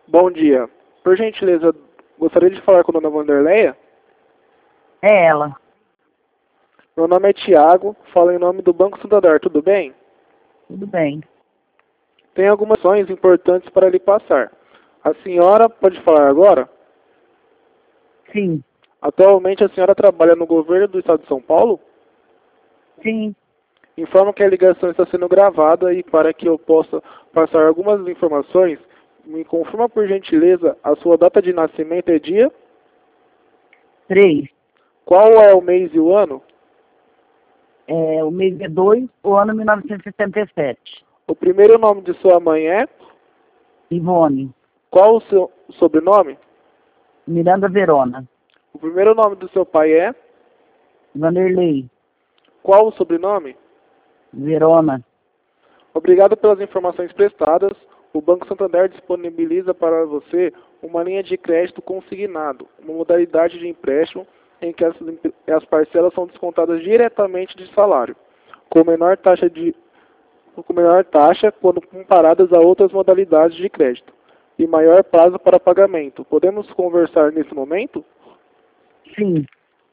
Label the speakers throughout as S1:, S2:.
S1: Bom dia. Por gentileza, gostaria de falar com a dona Vanderleia?
S2: É ela.
S1: Meu nome é Tiago, falo em nome do Banco Santander, tudo bem?
S2: Tudo bem.
S1: Tem algumas ações importantes para lhe passar. A senhora pode falar agora?
S2: Sim.
S1: Atualmente a senhora trabalha no governo do estado de São Paulo?
S2: Sim.
S1: Informo que a ligação está sendo gravada e para que eu possa passar algumas informações, me confirma por gentileza a sua data de nascimento e dia?
S2: 3.
S1: Qual é o mês e o ano?
S2: O mês é 2, o ano 1977.
S1: O primeiro nome de sua mãe é?
S2: Ivone.
S1: Qual o seu sobrenome?
S2: Miranda Verona.
S1: O primeiro nome do seu pai é?
S2: Vanderlei.
S1: Qual o sobrenome?
S2: Verona.
S1: Obrigado pelas informações prestadas. O Banco Santander disponibiliza para você uma linha de crédito consignado, uma modalidade de empréstimo em que as parcelas são descontadas diretamente de salário, com menor taxa quando comparadas a outras modalidades de crédito, e maior prazo para pagamento. Podemos conversar nesse momento?
S2: Sim.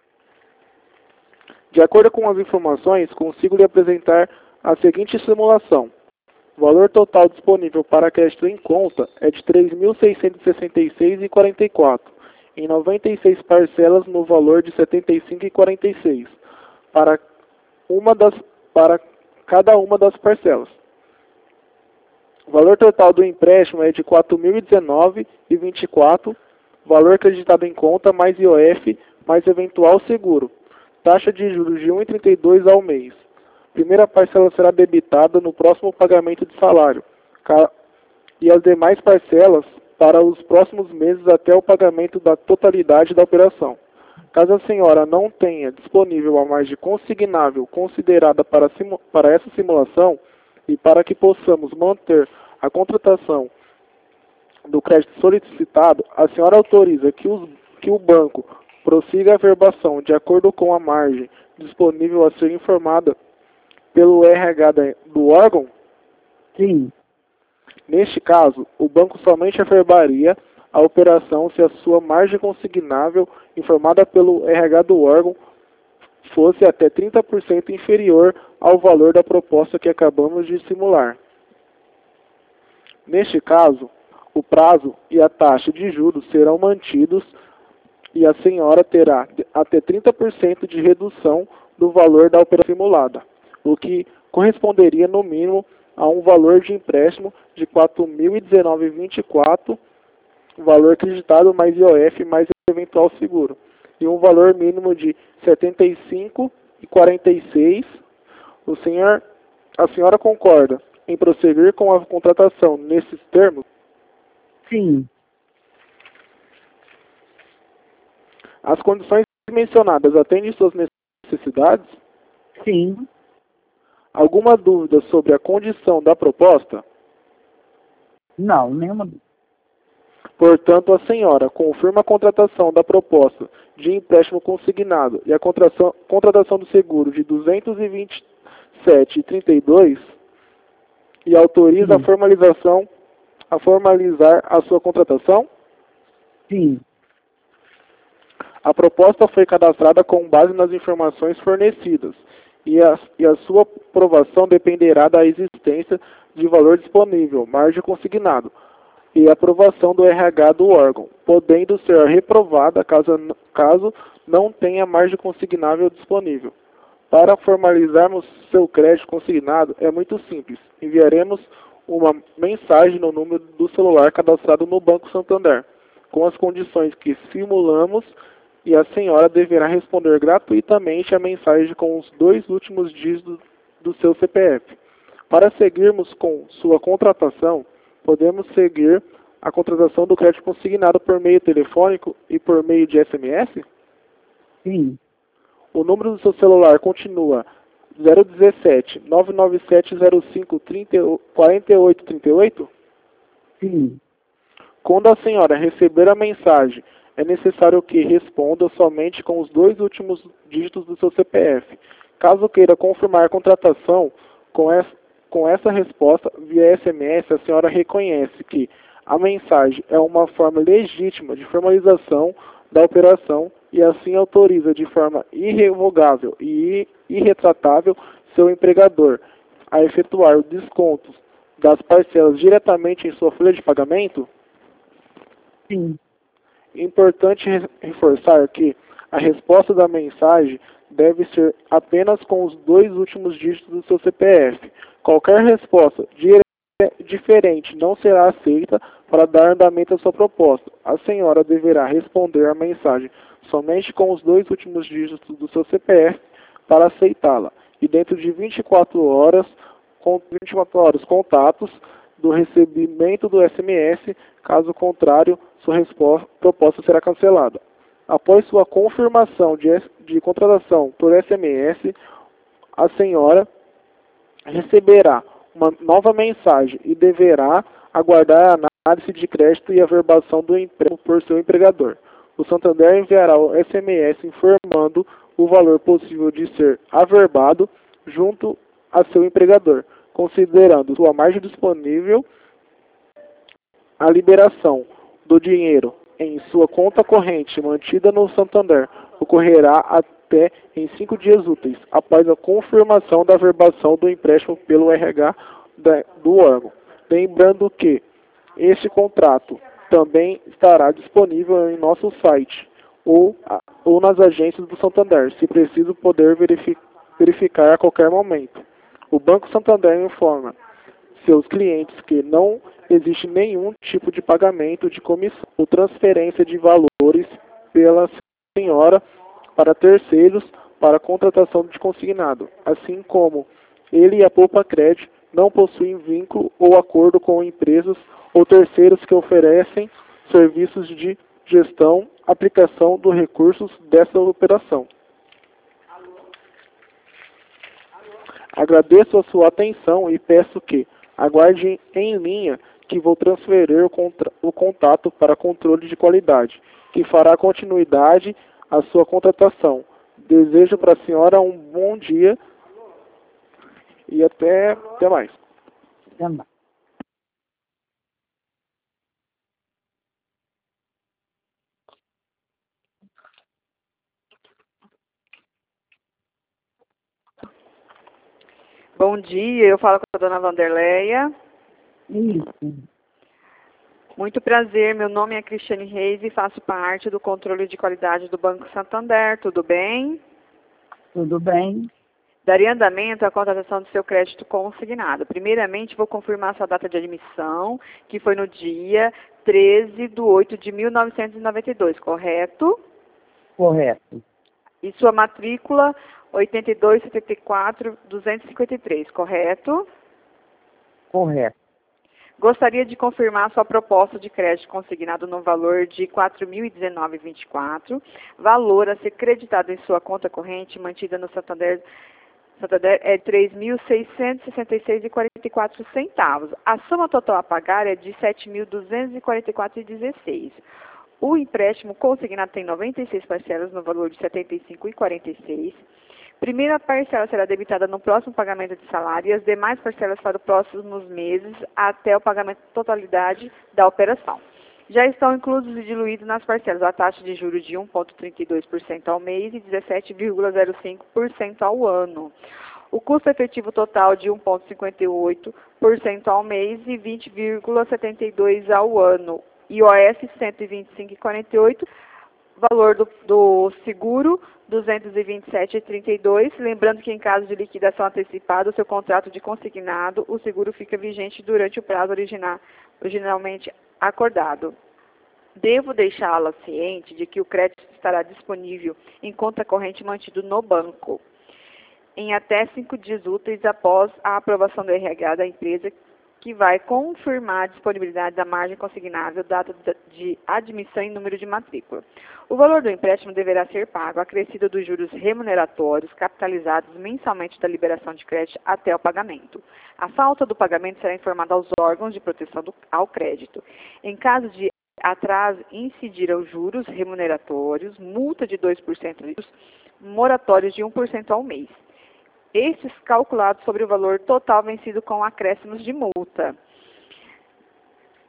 S1: De acordo com as informações, consigo lhe apresentar a seguinte simulação. O valor total disponível para crédito em conta é de R$ 3.666,44, em 96 parcelas no valor de R$ 75,46, para para cada uma das parcelas. O valor total do empréstimo é de R$ 4.019,24, valor acreditado em conta mais IOF mais eventual seguro. Taxa de juros de 1,32 ao mês. Primeira parcela será debitada no próximo pagamento de salário, e as demais parcelas para os próximos meses até o pagamento da totalidade da operação. Caso a senhora não tenha disponível a margem consignável considerada para essa simulação, e para que possamos manter a contratação do crédito solicitado, a senhora autoriza que o banco prossiga a verbação de acordo com a margem disponível a ser informada pelo RH do órgão?
S2: Sim.
S1: Neste caso, o banco somente averbaria a operação se a sua margem consignável informada pelo RH do órgão fosse até 30% inferior ao valor da proposta que acabamos de simular. Neste caso, o prazo e a taxa de juros serão mantidos e a senhora terá até 30% de redução do valor da operação simulada, o que corresponderia no mínimo a um valor de empréstimo de R$ 4.019,24, valor acreditado mais IOF mais eventual seguro, e um valor mínimo de R$ 75,46. A senhora concorda em prosseguir com a contratação nesses termos?
S2: Sim.
S1: As condições mencionadas atendem suas necessidades?
S2: Sim.
S1: Alguma dúvida sobre a condição da proposta?
S2: Não, nenhuma.
S1: Portanto, a senhora confirma a contratação da proposta de empréstimo consignado e a contratação do seguro de R$ 227,32 e autoriza
S2: Sim.
S1: a formalizar a sua contratação?
S2: Sim.
S1: A proposta foi cadastrada com base nas informações fornecidas e a sua aprovação dependerá da existência de valor disponível, margem consignado, e aprovação do RH do órgão, podendo ser reprovada caso não tenha margem consignável disponível. Para formalizarmos seu crédito consignado é muito simples. Enviaremos uma mensagem no número do celular cadastrado no Banco Santander, com as condições que simulamos, e a senhora deverá responder gratuitamente a mensagem com os 2 últimos dígitos do seu CPF. Para seguirmos com sua contratação, podemos seguir a contratação do crédito consignado por meio telefônico e por meio de SMS?
S2: Sim.
S1: O número do seu celular continua 017 997 05 4838?
S2: Sim.
S1: Quando a senhora receber a mensagem, é necessário que responda somente com os 2 últimos dígitos do seu CPF. Caso queira confirmar a contratação com essa resposta via SMS, a senhora reconhece que A mensagem é uma forma legítima de formalização da operação e assim autoriza de forma irrevogável e irretratável seu empregador a efetuar os descontos das parcelas diretamente em sua folha de pagamento?
S2: Sim.
S1: Importante reforçar que a resposta da mensagem deve ser apenas com os 2 últimos dígitos do seu CPF. Qualquer resposta diferente não será aceita para dar andamento à sua proposta. A senhora deverá responder à mensagem somente com os 2 últimos dígitos do seu CPF para aceitá-la. E dentro de 24 horas, contatos do recebimento do SMS, caso contrário, sua proposta será cancelada. Após sua confirmação de contratação por SMS, a senhora receberá uma nova mensagem e deverá aguardar a análise de crédito e averbação do empréstimo por seu empregador. O Santander enviará o SMS informando o valor possível de ser averbado junto a seu empregador, considerando sua margem disponível. A liberação do dinheiro em sua conta corrente mantida no Santander ocorrerá até em 5 dias úteis, após a confirmação da averbação do empréstimo pelo RH do órgão. Lembrando que este contrato também estará disponível em nosso site ou nas agências do Santander, se preciso poder verificar a qualquer momento. O Banco Santander informa seus clientes que não existe nenhum tipo de pagamento de comissão ou transferência de valores pela senhora para terceiros para contratação de consignado, assim como ele e a Poupa Crédito não possuem vínculo ou acordo com empresas ou terceiros que oferecem serviços de gestão, aplicação dos recursos dessa operação. Agradeço a sua atenção e peço que aguarde em linha que vou transferir o contato para controle de qualidade, que fará continuidade à sua contratação. Desejo para a senhora um bom dia e até mais.
S2: Também.
S3: Bom dia, eu falo com a dona Vanderleia.
S2: Isso.
S3: Muito prazer, meu nome é Cristiane Reis e faço parte do controle de qualidade do Banco Santander, tudo bem?
S2: Tudo bem?
S3: Daria andamento à contratação do seu crédito consignado. Primeiramente, vou confirmar sua data de admissão, que foi no dia 13/8/1992, correto?
S2: Correto.
S3: E sua matrícula 8274-253, correto?
S2: Correto.
S3: Gostaria de confirmar sua proposta de crédito consignado no valor de R$ 4.019,24, valor a ser creditado em sua conta corrente mantida no Santander é R$ 3.666,44. A soma total a pagar é de R$ 7.244,16. O empréstimo consignado tem 96 parcelas no valor de R$ 75,46. Primeira parcela será debitada no próximo pagamento de salário e as demais parcelas para os próximos meses até o pagamento da totalidade da operação. Já estão inclusos e diluídos nas parcelas a taxa de juros de 1,32% ao mês e 17,05% ao ano. O custo efetivo total de 1,58% ao mês e 20,72% ao ano. IOS 125,48, valor do seguro 227,32. Lembrando que em caso de liquidação antecipada, o seu contrato de consignado, o seguro fica vigente durante o prazo originalmente acordado. Devo deixá-la ciente de que o crédito estará disponível em conta corrente mantido no banco em até 5 dias úteis após a aprovação do RH da empresa, que vai confirmar a disponibilidade da margem consignável, data de admissão e número de matrícula. O valor do empréstimo deverá ser pago, acrescido dos juros remuneratórios capitalizados mensalmente da liberação de crédito até o pagamento. A falta do pagamento será informada aos órgãos de proteção ao crédito. Em caso de atraso, incidirão juros remuneratórios, multa de 2% e moratórios de 1% ao mês. Estes calculados sobre o valor total vencido com acréscimos de multa.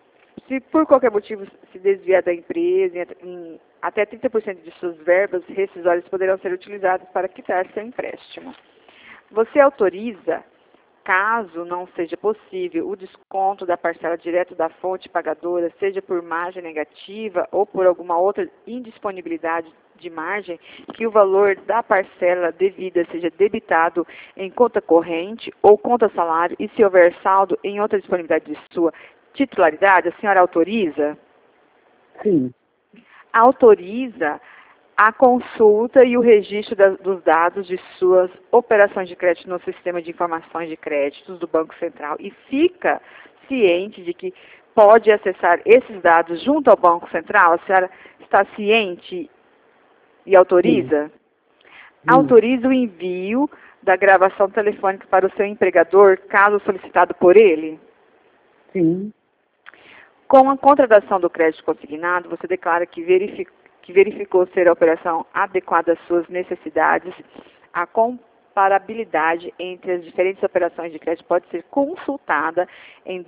S3: Se por qualquer motivo se desviar da empresa, até 30% de suas verbas rescisórias poderão ser utilizadas para quitar seu empréstimo. Você autoriza, caso não seja possível, o desconto da parcela direto da fonte pagadora, seja por margem negativa ou por alguma outra indisponibilidade de margem, que o valor da parcela devida seja debitado em conta corrente ou conta salário e se houver saldo em outra disponibilidade de sua titularidade, a senhora autoriza?
S2: Sim.
S3: Autoriza a consulta e o registro dos dados de suas operações de crédito no sistema de informações de créditos do Banco Central e fica ciente de que pode acessar esses dados junto ao Banco Central? A senhora está ciente e autoriza?
S2: Sim.
S3: Autoriza o envio da gravação telefônica para o seu empregador, caso solicitado por ele?
S2: Sim.
S3: Com a contratação do crédito consignado, você declara que verificou ser a operação adequada às suas necessidades. A comparabilidade entre as diferentes operações de crédito pode ser consultada em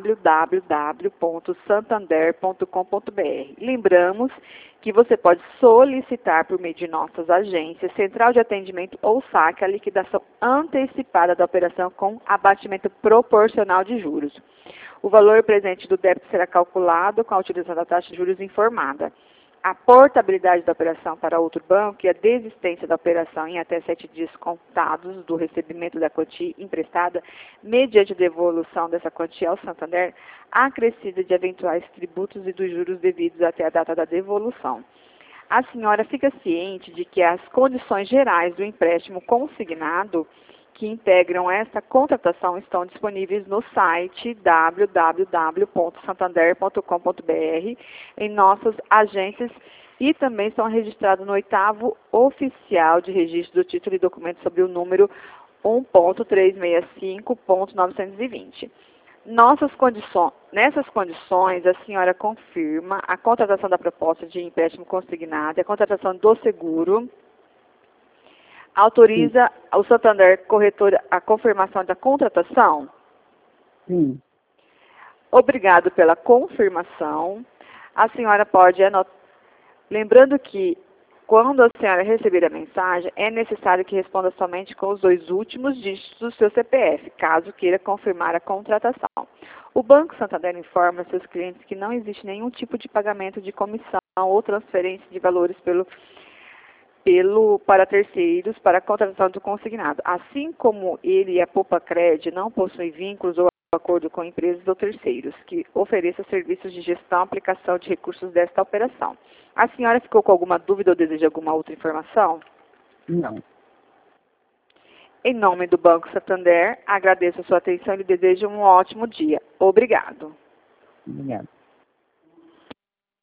S3: www.santander.com.br. Lembramos que você pode solicitar por meio de nossas agências, central de atendimento ou saque, a liquidação antecipada da operação com abatimento proporcional de juros. O valor presente do débito será calculado com a utilização da taxa de juros informada. A portabilidade da operação para outro banco e a desistência da operação em até 7 dias contados do recebimento da quantia emprestada, mediante devolução dessa quantia ao Santander, acrescida de eventuais tributos e dos juros devidos até a data da devolução. A senhora fica ciente de que as condições gerais do empréstimo consignado que integram esta contratação estão disponíveis no site www.santander.com.br, em nossas agências e também estão registrados no 8º oficial de registro do título e documento sobre o número 1.365.920. Nessas condições, a senhora confirma a contratação da proposta de empréstimo consignado e a contratação do seguro. Autoriza o Santander Corretora a confirmação da contratação?
S2: Sim.
S3: Obrigado pela confirmação. A senhora pode anotar. Lembrando que, quando a senhora receber a mensagem, é necessário que responda somente com os 2 últimos dígitos do seu CPF, caso queira confirmar a contratação. O Banco Santander informa seus clientes que não existe nenhum tipo de pagamento de comissão ou transferência de valores para terceiros para a contratação do consignado, assim como ele e a Poupa-Cred não possuem vínculos ou acordo com empresas ou terceiros que ofereçam serviços de gestão e aplicação de recursos desta operação. A senhora ficou com alguma dúvida ou deseja alguma outra informação?
S2: Não.
S3: Em nome do Banco Santander, agradeço a sua atenção e lhe desejo um ótimo dia. Obrigado.
S2: Obrigado.